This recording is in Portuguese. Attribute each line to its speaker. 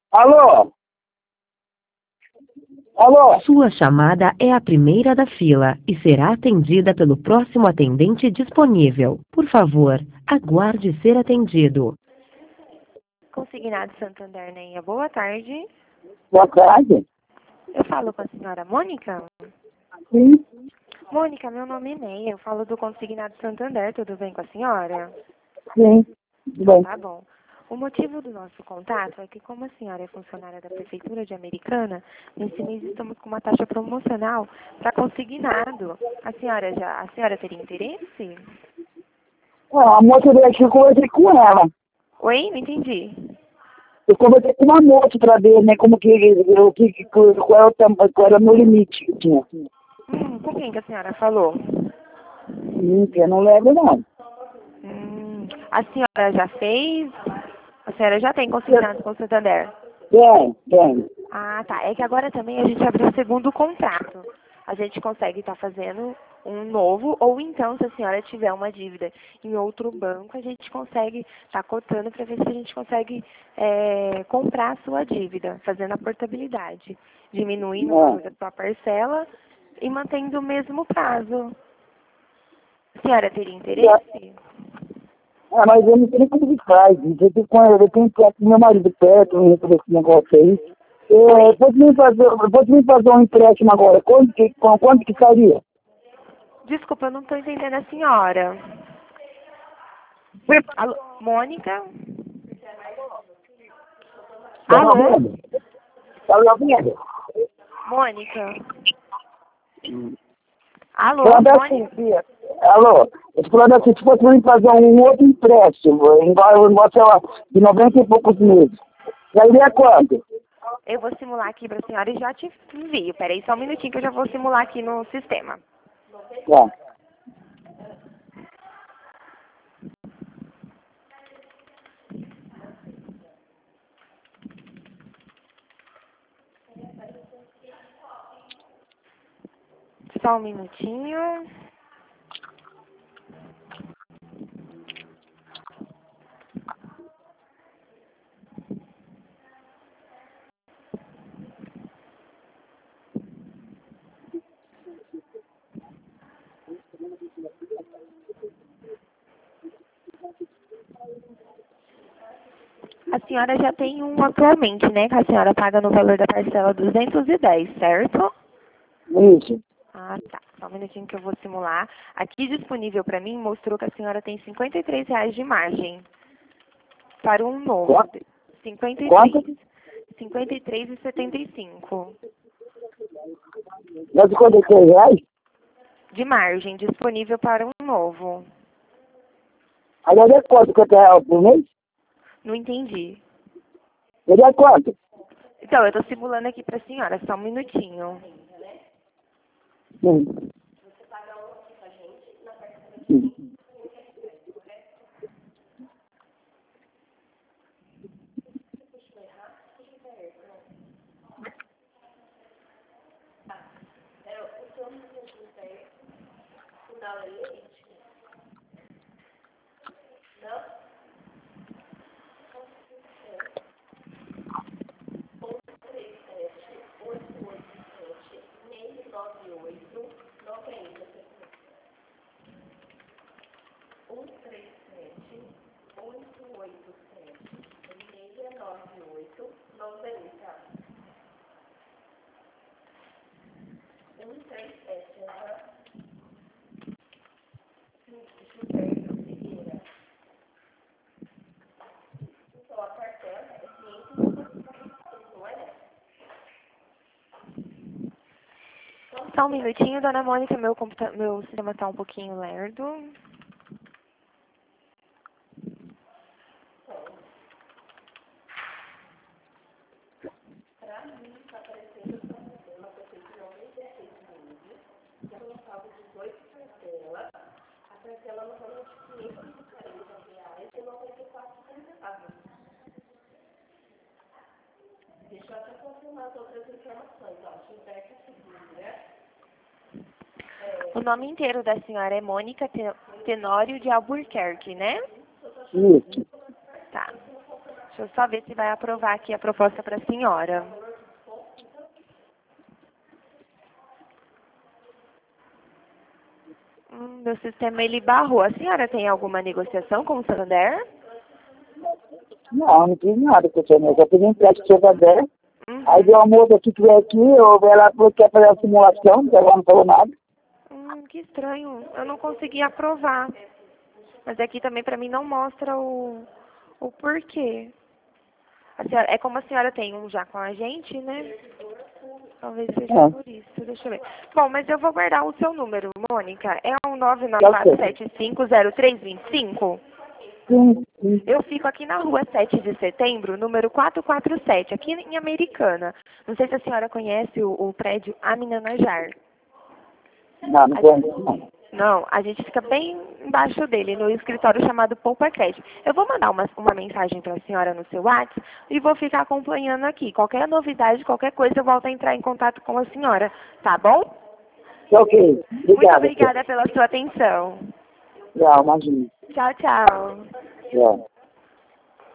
Speaker 1: Alô? Alô?
Speaker 2: Sua chamada é a primeira da fila e será atendida pelo próximo atendente disponível. Por favor, aguarde ser atendido.
Speaker 3: Consignado Santander, Neia. Boa tarde.
Speaker 1: Boa tarde.
Speaker 3: Eu falo com a senhora Mônica?
Speaker 1: Sim,
Speaker 3: Mônica, meu nome é Neia. Eu falo do Consignado Santander. Tudo bem com a senhora?
Speaker 1: sim. Tudo bem.
Speaker 3: Tá bom. O motivo do nosso contato é que, como a senhora é funcionária da Prefeitura de Americana, nesse mês estamos com uma taxa promocional para consignado. A senhora teria interesse?
Speaker 1: A moça veio aqui, eu conversei com ela.
Speaker 3: Oi? Não entendi.
Speaker 1: Eu conversei com uma moça para ver, né, como qual era o meu limite que tinha.
Speaker 3: Com quem que a senhora falou?
Speaker 1: Eu não lembro, não.
Speaker 3: A senhora já fez? A senhora já tem consignado com o Santander?
Speaker 1: Tem.
Speaker 3: Ah, tá. É que agora também a gente abriu um segundo contrato. A gente consegue estar fazendo um novo, ou então, se a senhora tiver uma dívida em outro banco, a gente consegue estar cotando para ver se a gente consegue comprar a sua dívida, fazendo a portabilidade, diminuindo o valor da sua parcela e mantendo o mesmo prazo. A senhora teria interesse?
Speaker 1: Mas eu não sei nem como que faz. Eu tenho que ter meu marido perto, eu resolver esse negócio aí. Pode me fazer um empréstimo agora? Quanto que faria?
Speaker 3: Desculpa, eu não estou entendendo a senhora. Alô, Mônica? Alô?
Speaker 1: Tá me ouvindo?
Speaker 3: Mônica? Alô,
Speaker 1: Falando
Speaker 3: Mônica?
Speaker 1: assim, alô, eu tô falando assim, se fosse pra mim fazer um outro empréstimo, igual, sei lá, de 90 e poucos meses, sairia quanto?
Speaker 3: Eu vou simular aqui para a senhora e já te envio. Peraí só um minutinho que eu já vou simular aqui no sistema.
Speaker 1: Tá.
Speaker 3: Só um minutinho. A senhora já tem um atualmente, né? Que a senhora paga no valor da parcela 210, certo?
Speaker 1: Isso.
Speaker 3: Ah, tá. Só um minutinho que eu vou simular. Aqui disponível para mim mostrou que a senhora tem R$ 53 de margem para um novo.
Speaker 1: Quanto?
Speaker 3: 53. 53,75
Speaker 1: Mas de R$ 53?
Speaker 3: de margem disponível para um novo.
Speaker 1: Agora é quanto? R$ 50 por mês?
Speaker 3: Não entendi.
Speaker 1: Ele é quanto?
Speaker 3: Então, eu estou simulando aqui para a senhora, só um minutinho.
Speaker 1: Sim. Sim.
Speaker 3: Só um minutinho, dona Mônica, meu sistema está um pouquinho lerdo. O nome inteiro da senhora é Mônica Tenório de Albuquerque, né?
Speaker 1: Isso.
Speaker 3: Tá. Deixa eu só ver se vai aprovar aqui a proposta para a senhora. Meu sistema ele barrou. A senhora tem alguma negociação com o Santander?
Speaker 1: Não fiz nada com você, né? Só fiz um teste de Santander. Aí deu uma moça aqui que veio aqui, ela falou que quer fazer a simulação, que ela não falou nada.
Speaker 3: Que estranho. Eu não consegui aprovar. Mas aqui também para mim não mostra o porquê. A senhora, é como a senhora tem um já com a gente, né? Talvez seja por isso. Deixa eu ver. Bom, mas eu vou guardar o seu número, Mônica. É o 994750325?
Speaker 1: Sim.
Speaker 3: Eu fico aqui na rua 7 de setembro, número 447, aqui em Americana. Não sei se a senhora conhece o prédio Aminanajar.
Speaker 1: Não conheço, não.
Speaker 3: Não, a gente fica bem embaixo dele, no escritório chamado Poupa Crédito. Eu vou mandar uma mensagem para a senhora no seu WhatsApp e vou ficar acompanhando aqui. Qualquer novidade, qualquer coisa, eu volto a entrar em contato com a senhora, tá bom?
Speaker 1: Ok, obrigado.
Speaker 3: Muito obrigada pela sua atenção.
Speaker 1: Tchau, imagina.
Speaker 3: Tchau, tchau.
Speaker 1: Tchau.